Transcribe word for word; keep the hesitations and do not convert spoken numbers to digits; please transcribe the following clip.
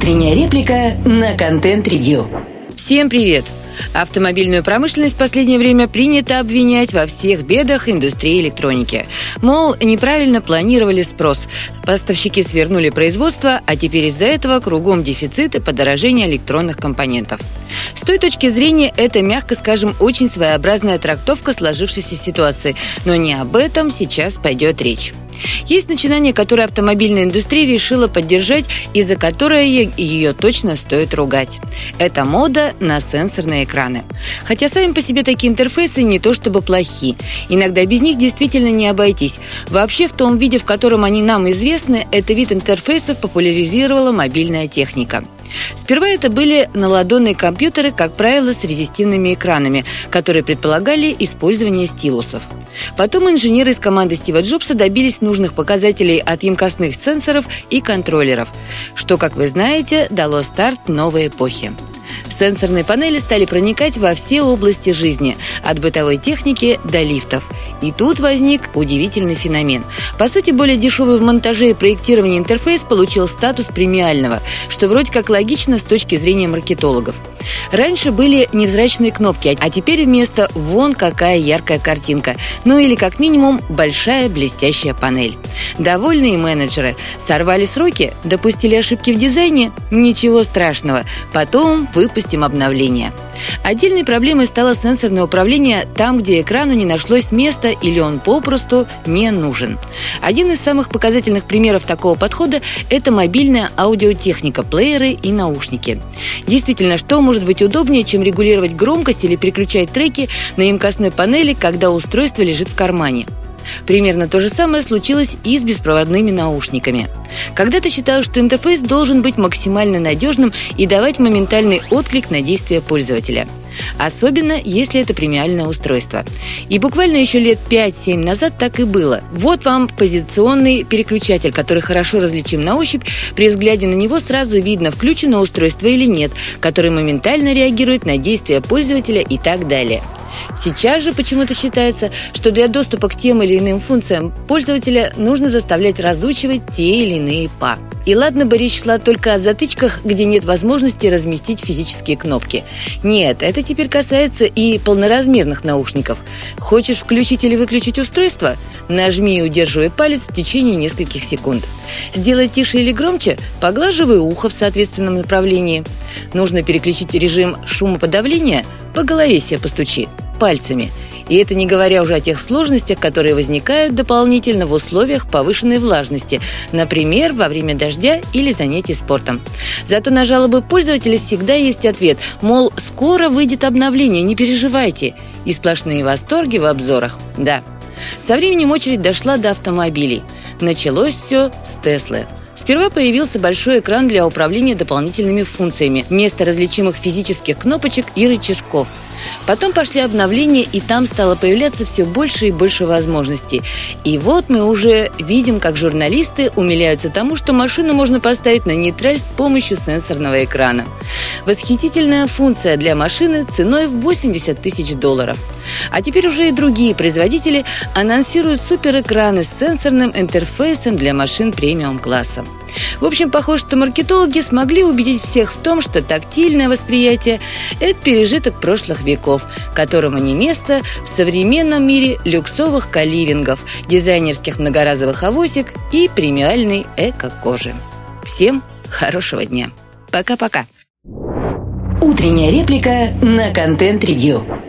Утренняя реплика на контент-ревью. Всем привет! Автомобильную промышленность в последнее время принято обвинять во всех бедах индустрии электроники. Мол, неправильно планировали спрос, поставщики свернули производство, а теперь из-за этого кругом дефицит и подорожение электронных компонентов. С той точки зрения, это, мягко скажем, очень своеобразная трактовка сложившейся ситуации, но не об этом сейчас пойдет речь. Есть начинание, которое автомобильная индустрия решила поддержать и за которое ее точно стоит ругать. Это мода на сенсорные экраны. Хотя сами по себе такие интерфейсы не то чтобы плохи. Иногда без них действительно не обойтись. Вообще, в том виде, в котором они нам известны, этот вид интерфейсов популяризировала мобильная техника. Сперва это были наладонные компьютеры, как правило, с резистивными экранами, которые предполагали использование стилусов. Потом инженеры из команды Стива Джобса добились нужных показателей от емкостных сенсоров и контроллеров, что, как вы знаете, дало старт новой эпохе. Сенсорные панели стали проникать во все области жизни, от бытовой техники до лифтов. И тут возник удивительный феномен. По сути, более дешевый в монтаже и проектировании интерфейс получил статус премиального, что вроде как логично с точки зрения маркетологов. Раньше были невзрачные кнопки, а теперь вместо «вон какая яркая картинка», ну или как минимум большая блестящая панель. Довольные менеджеры. Сорвали сроки? Допустили ошибки в дизайне? Ничего страшного. Потом выпустим обновление. Отдельной проблемой стало сенсорное управление там, где экрану не нашлось места или он попросту не нужен. Один из самых показательных примеров такого подхода – это мобильная аудиотехника, плееры и наушники. Действительно, что может быть удобнее, чем регулировать громкость или переключать треки на емкостной панели, когда устройство лежит в кармане? Примерно то же самое случилось и с беспроводными наушниками. Когда-то считалось, что интерфейс должен быть максимально надежным и давать моментальный отклик на действия пользователя. Особенно, если это премиальное устройство. И буквально еще лет пять-семь назад так и было. Вот вам позиционный переключатель, который хорошо различим на ощупь. При взгляде на него сразу видно, включено устройство или нет, который моментально реагирует на действия пользователя и так далее. Сейчас же почему-то считается, что для доступа к тем или иным функциям пользователя нужно заставлять разучивать те или иные па. И ладно бы речь шла только о затычках, где нет возможности разместить физические кнопки. Нет, это теперь касается и полноразмерных наушников. Хочешь включить или выключить устройство? Нажми и удерживай палец в течение нескольких секунд. Сделай тише или громче? Поглаживай ухо в соответственном направлении. Нужно переключить режим шумоподавления? По голове себе постучи пальцами. И это не говоря уже о тех сложностях, которые возникают дополнительно в условиях повышенной влажности, например, во время дождя или занятий спортом. Зато на жалобы пользователей всегда есть ответ, мол, скоро выйдет обновление, не переживайте. И сплошные восторги в обзорах. Да. Со временем очередь дошла до автомобилей. Началось все с Теслы. Сперва появился большой экран для управления дополнительными функциями, вместо различимых физических кнопочек и рычажков. Потом пошли обновления, и там стало появляться все больше и больше возможностей. И вот мы уже видим, как журналисты умиляются тому, что машину можно поставить на нейтраль с помощью сенсорного экрана. Восхитительная функция для машины ценой в восемьдесят тысяч долларов. А теперь уже и другие производители анонсируют суперэкраны с сенсорным интерфейсом для машин премиум-класса. В общем, похоже, что маркетологи смогли убедить всех в том, что тактильное восприятие – это пережиток прошлых веков, которому не место в современном мире люксовых каливингов, дизайнерских многоразовых авосик и премиальной эко-кожи. Всем хорошего дня. Пока-пока. Утренняя реплика на контент-ревью.